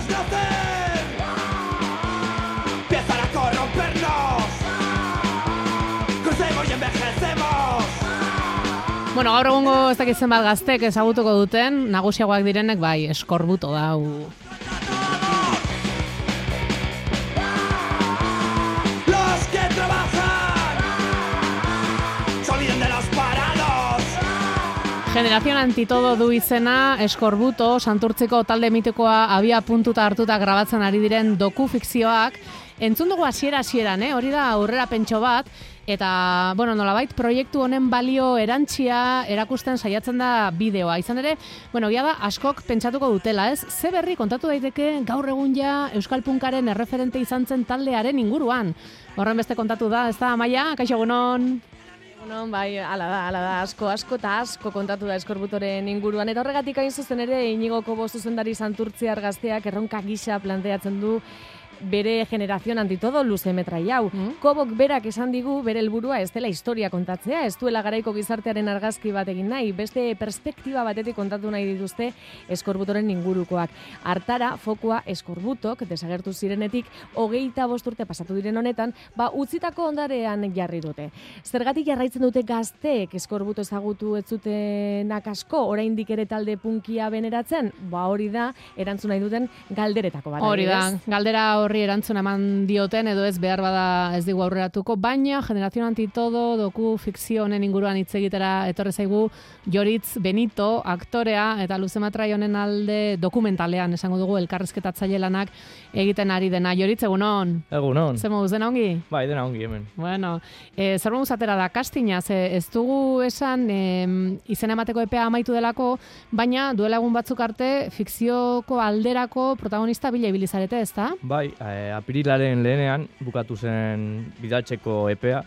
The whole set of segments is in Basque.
nacer, empiezan a corrompernos, crecemos y envejecemos. Bueno, gaur egungo ez dakit zenbat gaztek ezagutuko duten, nagusiagoak direnek bai, eskorbuto da. Los que trabajan se olviden de los parados. Generación Antitodo du izena, eskorbuto, Santurtziko talde mitikoa abia puntuta hartuta grabatzen ari diren dokufikzioak. Entzun dugu hasiera-hasieran, hori da aurrera pentso bat, eta, bueno, nolabait proiektu honen balio erantsia erakusten saiatzen da bideoa. Izan ere, bueno, gia da askok pentsatuko dutela, ez? Ze berri kontatu daiteke gaur egun ja Euskal Punkaren erreferente izan zen taldearen inguruan. Horren beste kontatu da, ez da, Amaia? Kaixo, egunon? Egunon, bai, ala da, asko eta asko kontatu da eskorbutoren inguruan. Eta horregatik hain zuzen ere, Iñigo Kobo zuzendari Santurtziar gazteak erronka gisa planteatzen du bere Generación Antitodo luze metrai hau. Kobok berak esan digu bere helburua ez dela historia kontatzea, ez duela garaiko gizartearen argazki bat egin nahi, beste perspektiba batetik kontatu nahi dituzte eskorbutoren ingurukoak. Hartara, fokua eskorbutok, desagertu zirenetik, 25 urte pasatu diren honetan, utzitako ondarean jarri dute. Zergatik jarraitzen dute gazteek eskorbuto ezagutu ez zutenak asko, oraindik ere talde punkia beneratzen? Hori da, erantzun nahi duten galderetako bat. Hori da, galdera horri erantzun eman dioten edo ez behar bada ez digu aurreratuko, baina Generación Antitodo doku fikzio honen inguruan hitz egitera etorri zaigu Joritz Benito, aktorea eta luzematrai honen alde dokumentalean esango dugu elkarrizketatzaile lanak egiten ari dena. Joritz, egunon? Egunon. Zer moduz, dena ongi? Bai, dena ongi hemen. Bueno, zer moduz atera da kastina, ez dugu esan izena emateko epea amaitu delako, baina duela egun batzuk arte fikzioko alderako protagonista bila ibilizarete, ez da? Bai, apirilaren lehenean bukatu zen bidaltzeko epea.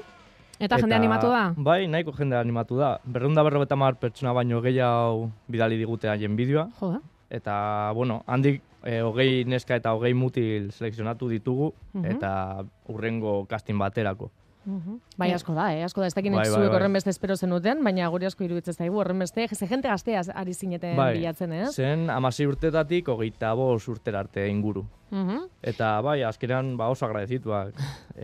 Eta jende animatu da? Bai, nahiko jende animatu da. 250 pertsona baino gehiago bidali digute haien bideoa. Jo, Eta, bueno, handik 20 neska eta 20 mutil selekzionatu ditugu, eta urrengo casting baterako. Bai, asko da, ez dakit zuek horren beste espero zenuten, baina guri asko iruditzen zaigu horren beste, ze jente gaztea ari zineten bilatzen, ez? Zen 16 urtetatik 25 urtera arte inguru. Eta bai, azkenean oso agradezituak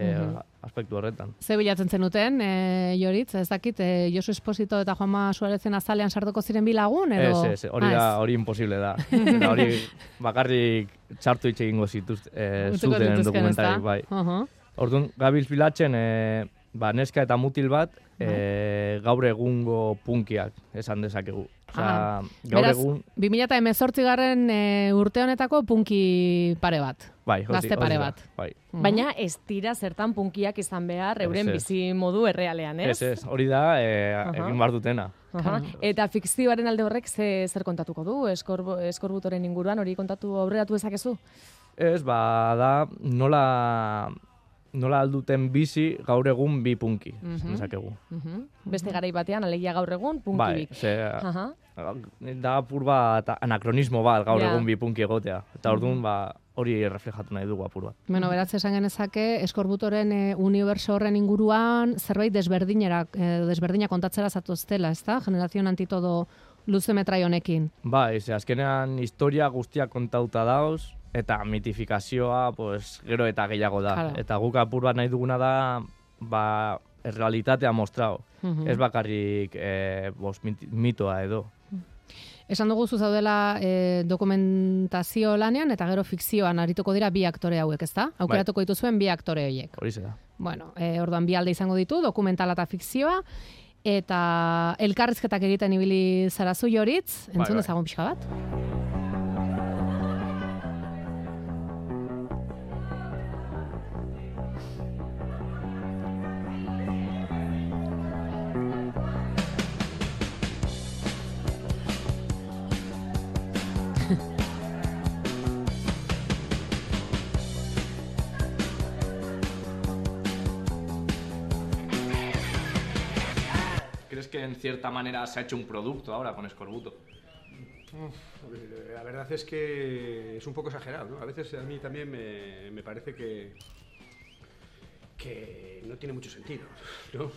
aspektu horretan. Ze bilatzen zenuten, Joritz, ez dakit, Josu Esposito eta Juanma Suarezen azalean sartuko ziren bi lagun, edo? Ez, hori imposible da. Eta hori bakarrik txartu hitz egingo zuten dokumentarik, bai. Orduan, gabiltz bilatzen, neska eta mutil bat, gaur egungo punkiak esan dezakegu. Gaur egun... 2018 urte honetako punki pare bat. Bai, gazte pare bat. Bai. Baina ez dira zertan punkiak izan behar euren bizi modu errealean, ez? Ez, hori da egin behar dutena. Eta fikzioaren alde horrek zer kontatuko du eskorbutoren inguruan, hori kontatu aurreratu dezakezu? Ez, da nola alduten bizi gaur egun bi punki, ezakegu. Beste garai batean, alegia gaur egun, punki bik. Da apur bat anakronismo bat gaur egun bi punki egotea. Eta orduan hori reflejatu nahi dugu apur bat. Bueno, beratze esan genezake, eskorbutoren uniberso horren inguruan zerbait desberdina kontatzera zatoztela, ez da? Generación Antitodo luze metrai honekin. Bai, azkenean historia guztiak kontauta dauz, eta mitifikazioa gero eta gehiago da. Claro. Eta guk apur bat nahi duguna da realitatea mostrau. Ez bakarrik mitoa edo. Esan dugu zaudela dokumentazio lanean eta gero fikzioan arituko dira bi aktore hauek, ezta? Aukeratuko dituzuen bi aktore horiek. Horixe da. Bueno, orduan bi alde izango ditu, dokumentala eta fikzioa, eta elkarrizketak egiten ibili zarazu Joritz, entzun dezagun pixka bat. ¿Crees que en cierta manera se ha hecho un producto ahora con Eskorbuto? La verdad es que es un poco exagerado, ¿no? A veces a mí también me parece que no tiene mucho sentido, ¿no?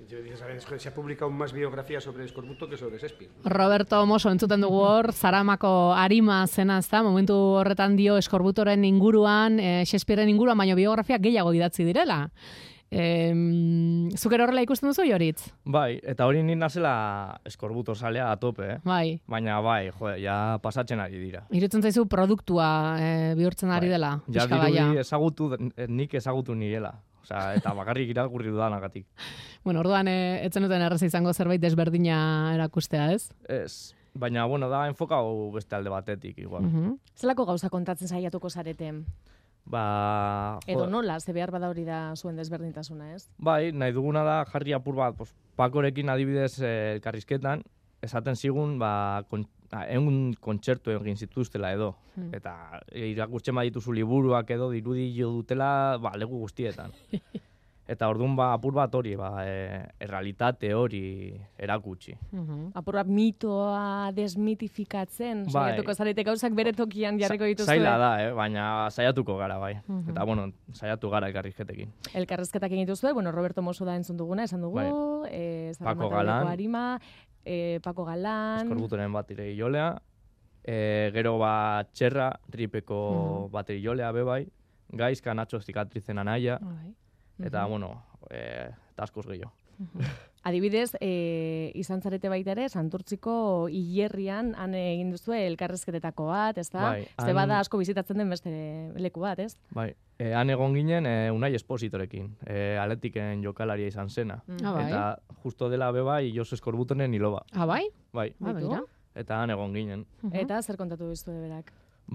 Yo dices, a ver, se ha publicado más biografías sobre Eskorbuto que sobre Shakespeare. Roberto Mosso entzuten dugu hor, Zaramako arima zena, ezta? Momentu horretan dio Eskorbutoren inguruan, Shakespearen inguruan, baino biografia gehiago idatzi direla. Zuk ere horrela ikusten duzu, Joritz? Bai, eta hori nik nazela Eskorbuto salea a tope, Bai. Baina bai, ja pasatzen ari dira. Irutzen zaizu produktua bihurtzen ari dela. Ja dirudi nik ezagutu nirela. Osea, eta bakarrik irakurri dudanagatik. Bueno, orduan etzen duten erreza izango zerbait desberdina erakustea, ez? Ez, baina, bueno, da enfokau beste alde batetik, igual. Zelako gauza kontatzen saiatuko zarete? Edo nola, ze behar bada hori da zuen desberdintasuna, ez? Bai, nahi duguna da jarri apur bat, Pakorekin adibidez elkarrizketan, esaten zigun, egun kontzertu egin zituztela edo. Eta irakurtzen badituzu liburuak edo dirudi jo dutela, leku guztietan. Eta orduan apur bat hori, errealitate hori erakutsi. Apur bat mitoa desmitifikatzen, saiatuko zarete gauzak bere tokian jarriko dituzue. Zaila da, baina saiatuko gara, bai. Eta, bueno, saiatu gara elkarrizketekin. Elkarrizketak egin dituzue, Roberto Mosso da entzun duguna, esan dugu, Pako Galan, arima, Pako Galan, Eskorbutoren bateri jolea, gero Txerra, Ripeko bateri jolea bebai, Gaizka, Nacho Zikatrizen anaia, eta, bueno, eta askoz gehiago. Adibidez, izan zarete baita ere, Santurtziko hilerrian han egin duzue elkarrezketetako bat, ez da? Ez bada asko bizitatzen den beste leku bat, ez? Bai, han egon ginen Unai Espositorekin, Atletiken jokalaria izan zena. Eta justo dela bebai, Jos Eskorbutonen hiloba. Bai? Bai. Eta han egon ginen. Eta zer kontatu biztu berak?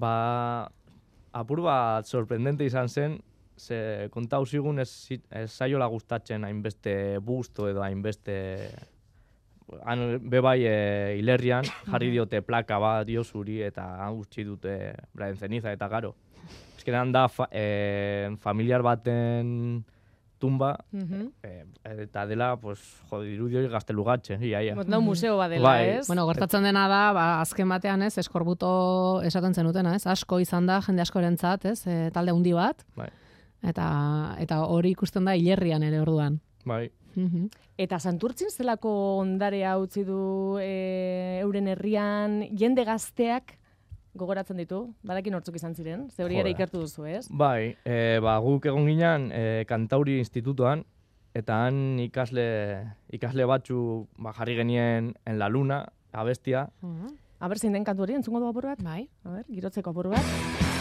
Apur bat sorprendente izan zen, ze kontau zigun ez zaiola gustatzen hainbeste busto edo hainbeste... Han bebai hilerrian jarri diote plaka bat dio zuri eta han gutxi dute Brian Ceniza eta garo. Ezkeran da familiar baten tumba eta dela, dirudio gaztelugatxe. Da museo bat dela, ez? Bueno, gertatzen dena da, azken batean, ez, Eskorbuto esaten zenutena, ez? Asko izan da, jende askorentzat, ez? Talde handi bat. Bai. Eta hori ikusten da hilerrian ere orduan. Bai. Eta Santurtzin zelako ondarea utzi du euren herrian, jende gazteak gogoratzen ditu, badakin hortzuk izan ziren, ze hori ere ikertu duzu, ez? Bai, guk egon ginen Kantauri Institutoan, eta han ikasle batzu jarri genien En la Luna, abestia. Aber zein den kantu hori, entzungo du apur bat? Bai. Girotzeko apur bat.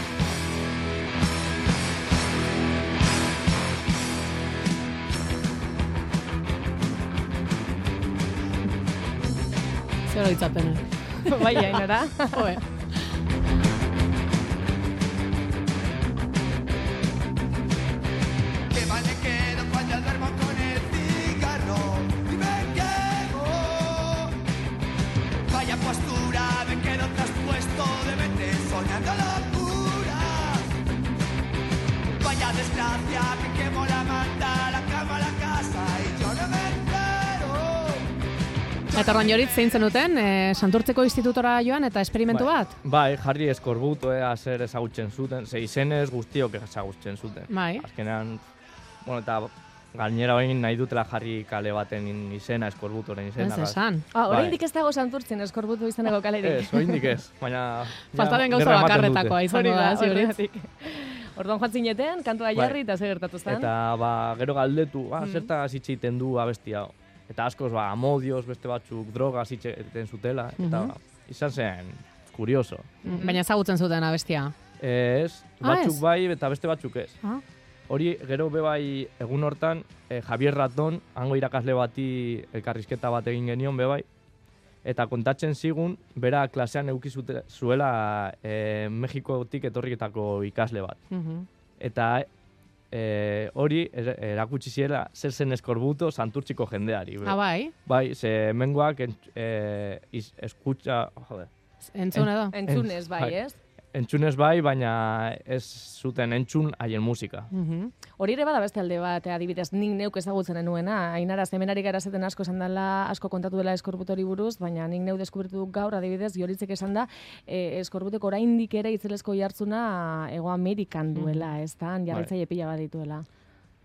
Zer horitzapena. Bai, Ainara. Joe. Que mal me quedo cuando duermo con el cigarro y me quemo. Vaya postura, me quedo traspuesto de mente soñando locura. Vaya desgracia, que quemo la manta, la cama, la casa y yo no me entero. Eta orduan Joritz zein zenuten, Santurtzeko institutora joan eta esperimentu bat? Bai, jarri Eskorbuto zer ezagutzen zuten, ze izenez guztiok ezagutzen zuten. Bai. Azkenean, bueno, eta gainera orain nahi dutela jarri kale baten izena, Eskorbutoren izena. Ez esan. Oraindik ez dago Santurtzin Eskorbuto izeneko kalerik. Ez, oraindik ez, baina... Falta den gauza bakarretakoa izango da, Joritz. Orduan joan zineten, kantua jarri eta zer gertatu zen? Eta gero galdetu, zertaz hitz egiten du abestia. Eta askoz, amodioz, beste batzuk drogas hitz egiten zutela. Eta izan zen, kurioso. Baina ezagutzen zuten abestia. Ez, batzuk bai eta beste batzuk ez. Hori, gero bebai egun hortan, Javier Raton, hango irakasle bati elkarrizketa bat egin genion bebai, eta kontatzen zigun, bera klasean eduki zuela Mexikotik etorriketako ikasle bat. Eta hori erakutsi ziela zer zen Eskorbuto Santurtziko jendeari. Bai? Bai, ze mengoak eskutsa... Entzun edo? Entzunez bai, ez? Entzunez bai, baina ez zuten entzun haien musika. Hori ere bada beste alde bat, adibidez, nik neuk ezagutzen nuena. Ainara, zemenari gara zeten asko esan dela, asko kontatu dela Eskorbutori buruz, baina nik neu deskubritu dut gaur, adibidez, Joritzek esan da, Eskorbutek oraindik ere itzelezko jartzuna Hego Amerikan duela, ez da, jarraitzaile pila bat dituela.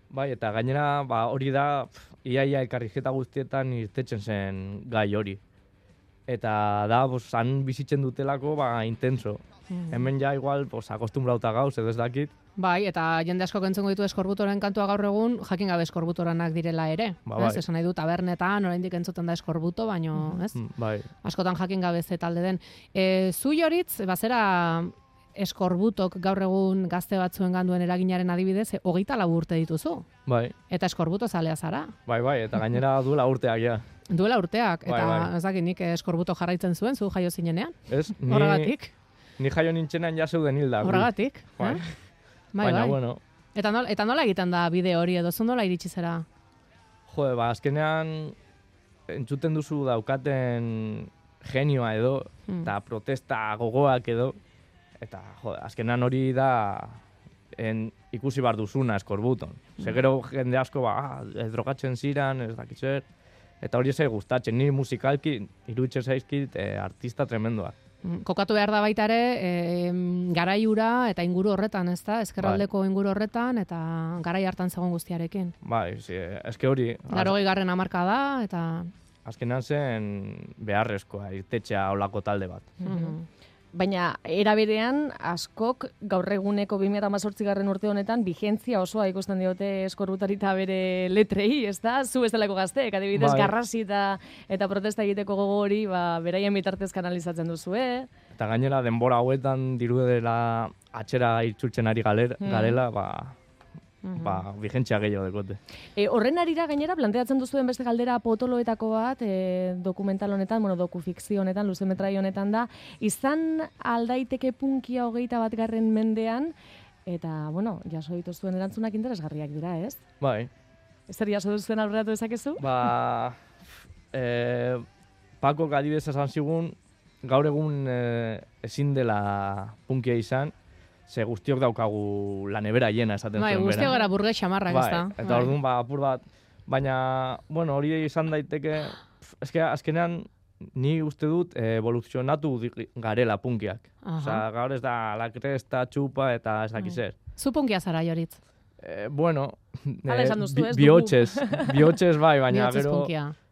Bai, eta gainera, hori da, iaia elkarrizketa guztietan irtetzen zen gai hori. Eta da, han bizitzen dutelako, intenso. Hemen ja, igual, akostumbrauta gauz, edo ez dakit. Bai, eta jende asko entzungo ditu eskorbutoren kantua gaur egun, jakin gabe eskorbutoranak direla ere. Bai. Esan nahi du tabernetan, oraindik entzuten da eskorbuto, baino, ez? Bai. Askotan jakin gabe ze talde den. Zu Joritz, bazera eskorbutok gaur egun gazte batzuen ganduen eraginaren adibidez, 24 urte dituzu. Bai. Eta eskorbuto zalea zara. Bai, eta gainera duela urteak, ja. Duela urteak, eta Bai. ez dakit nik eskorbuto jarraitzen zuen, zu jaio zinenean. Ez? Horregatik. Ni jaio nintzenan ja zeuden hilda. Horregatik. Bai. Bai. Bueno. Eta nola egiten da bide hori edo, zu nola iritsi zera? Jode, azkenean entzuten duzu daukaten genioa edo, eta protesta gogoak edo, eta azkenean hori da ikusi bar duzuna eskorbuton. Gero jende asko drogatzen ziran, ez dakitzer, eta hori ezai gustatzen, ni musikalki iruditzen zaizkit artista tremendoa. Kokatu behar da baita ere, garaiura eta inguru horretan, ez da? Ezkerraldeko inguru horretan eta garai hartan zegoen guztiarekin. Bai, eske hori... 80. hamarkada eta... Azkenean zen beharrezkoa, irtetxea olako talde bat. Baina, era berean, askok gaur eguneko 2018 urte honetan vigentzia osoa ikusten diote eskorbutori eta bere letrei, ez da? Zu ez delako gazteek, adibidez, garrasi eta protesta egiteko gogo hori, beraien bitartez kanalizatzen duzu, Eta gainera, denbora hauetan diru dela atxera itzultzen ari garela, vigentzia gehiago dekote. Horren arira gainera, planteatzen duzuen beste galdera potoloetako bat, dokumental honetan, dokufikzio honetan, luzemetrai honetan da, izan aldaiteke punkia 21. mendean, eta, jaso dituzuen erantzunak interesgarriak dira, ez? Bai. Zer jaso duzuen aurreratu dezakezu? Pakok adibidez esan zigun, gaur egun ezin dela punkia izan, ze guztiok daukagu la nevera llena esaten zuen bera. Guztiok gara burge xamarrak, ez da. Eta orduan, apur bat, baina, hori izan daiteke, azkenean, ni uste dut evoluzionatu garela punkiak. Osa, gaur ez da, la cresta, txupa eta ez dakizer. Zu punkia zara, Joritz? Bihotxez bai, baina gero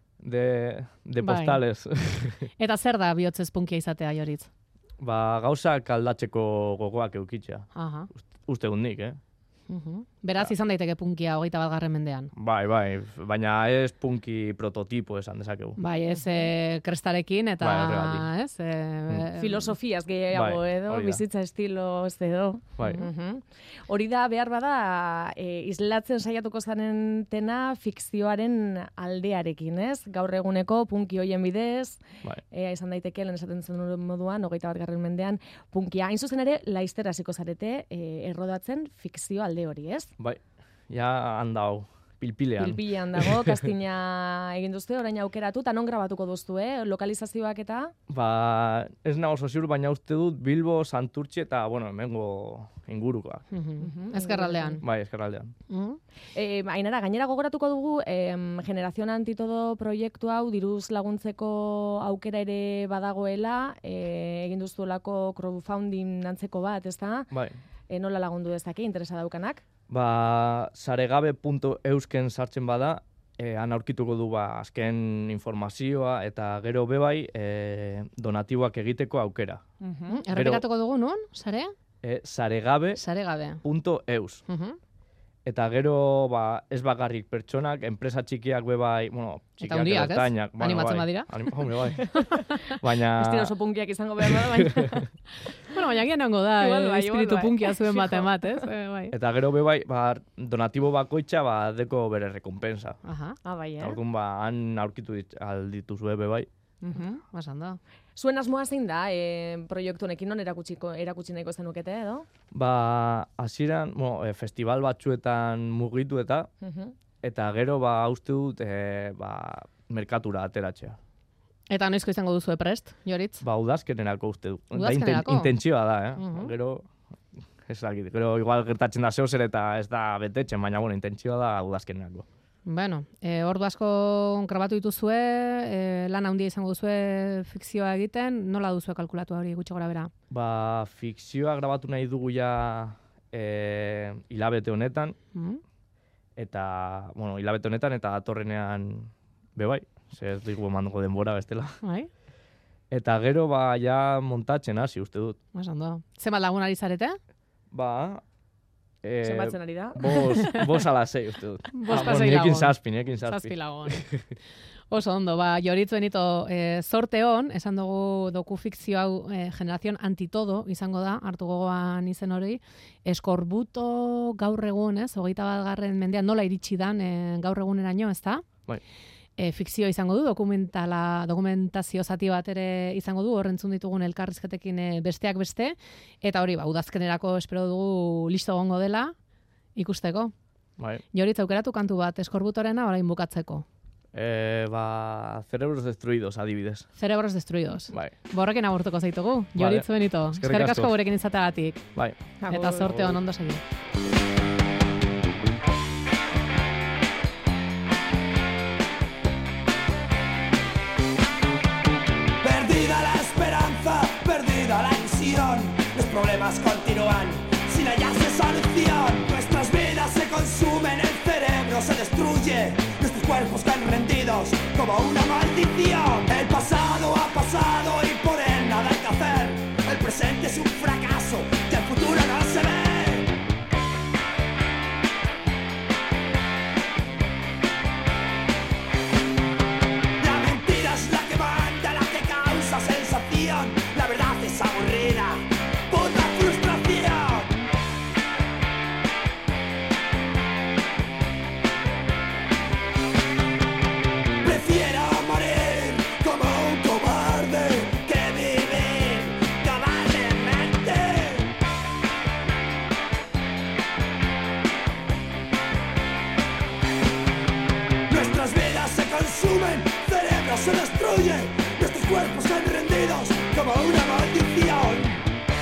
de postales. Eta zer da bihotzez punkia izatea, Joritz? Gauzak aldatzeko gogoak eukitzea. Uste dut nik, Beraz, izan daiteke punkia 21. mendean. Bai, baina ez punki prototipo esan dezakegu. Bai, ez krestarekin eta ez... Filosofiaz gehiago edo, bizitza estilo ez edo. Hori da, behar bada, islatzen saiatuko zanentena fikzioaren aldearekin, ez? Gaur eguneko punki hoien bidez, izan daiteke, lehen esaten zen moduan, 21. mendean, punkia. Hain zuzen ere, laizter hasiko zarete errodatzen fikzio alde hori, ez? Bai, ja handau, pilpilean. Pilpilean dago, kastina egin duzte, orain aukeratu, eta non grabatuko duztu, lokalizazioak eta? Ez nago ziur, baina uste dut Bilbo, Santurtzi eta, hemengo ingurukoak. Ezkerraldean. Bai, ezkerraldean. Ainara, gainera gogoratuko dugu, Generación Antitodo proiektu hau diruz laguntzeko aukera ere badagoela, egin duztuelako crowdfunding antzeko bat, ez da? Bai. Nola lagundu dezake, interesa daukanak? Saregabe.eusken sartzen bada, han aurkituko du azken informazioa eta gero bebai donatiboak egiteko aukera. Errepikatuko dugu nun, sare? Saregabe.eus. Eta gero, ez bakarrik pertsonak, enpresa txikiak bebai, txikiak eta ertainak. Animatzen badira? Bai. Baina... Ez dira oso punkiak izango behar da, baina... Baina gian nango da, espiritu punkia zuen bat emat, ez? Eta gero bebai, donatibo bakoitza, deko bere rekompensa. Bai, Orduan, han aurkitu aldituzue bebai. Basan da. Zuen asmoa zein da, proiektu honekin non erakutsi nahiko zenukete, edo? Hasieran, festival batzuetan mugitu eta gero, uste dut, merkatura ateratzea. Eta noizko izango duzu prest, Joritz? Udazkenerako uste dut. Udazkenerako? Intentsioa da, Gero, gero igual gertatzen da zeozer eta ez da betetzen, baina, intentsioa da udazkenerako. Ordu asko grabatu dituzue, lan handia izango duzue fikzioa egiten, nola duzue kalkulatu hori gutxi gora bera? Fikzioa grabatu nahi dugu ja hilabete honetan, eta, bueno, hilabete honetan eta datorrenean bai, ez dugu emanduko denbora bestela. Bai. Eta gero, ja montatzen hasi, uste dut. Ondo. Zenbat lagun ari zarete? Zenbatzen ari da? Bos ala 6, uste dut. Bos pasei lagun. Niekin zazpi. Zazpi lagun. Oso ondo, Joritzu benito, sorte hon, esan dugu dokufikzio hau generazion antitodo izango da, hartu gogoan izen hori, Eskorbuto gaur egun, ez, 21. mendean nola iritsi dan gaur eguneraino, ez da? Bai. Fikzio izango du, dokumentazio zati bat ere izango du, horrentzun ditugun elkarrizketekin besteak beste, eta hori, udazkenerako espero dugu listo gongo dela, ikusteko. Bai. Joritz, aukeratu kantu bat, Eskorbutorena orain bukatzeko. Cerebros destruidos, adibidez. Cerebros destruidos. Bai. Borrekin agurtuko zaitugu. Joritz benito. Eskerrik asko gurekin izateagatik. Bai. Eta sorte on ondo segi. Perdida la esperanza, perdida la ilusión. Los problemas continúan sin hallarse solución. Nuestras vidas se consumen, el cerebro se destruye. Nuestros cuerpos caen rendidos como una maldición. El pasado ha pasado y por él nada hay que hacer. El presente es un fracaso y el futuro no se ve. La mentira es la que manda, la que causa sensación. La verdad es aburrida, puta frustración. Prefiero morir como un cobarde que vivir cobardemente. Nuestras vidas se consumen, cerebros se destruyen, nuestros cuerpos caen rendidos como una maldición.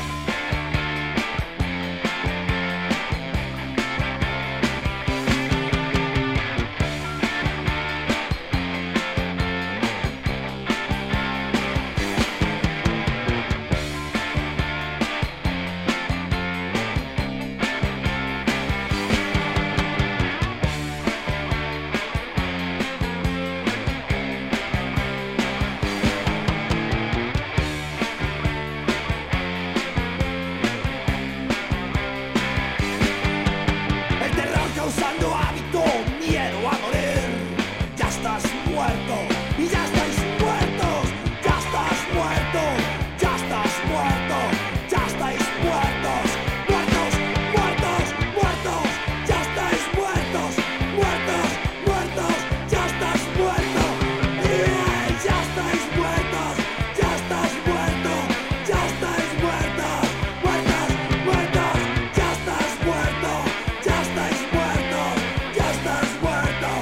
El terror causando hábito, miedo a morir. Ya estás muerto y ya estáis muertos. Ya estás muerto, ya estás muerto, ya estáis muertos. Muertos, muertos, muertos, ya estáis muertos. Muertos, muertos, ya estás muerto. Ya estáis muertos, ya estás muerto, ya estáis muertos. Muertos, muertos, ya estás muerto, ya estáis muertos, ya estás muerto.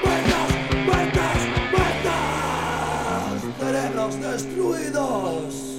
Muertos, muertos, muertos. Cerebros destruidos.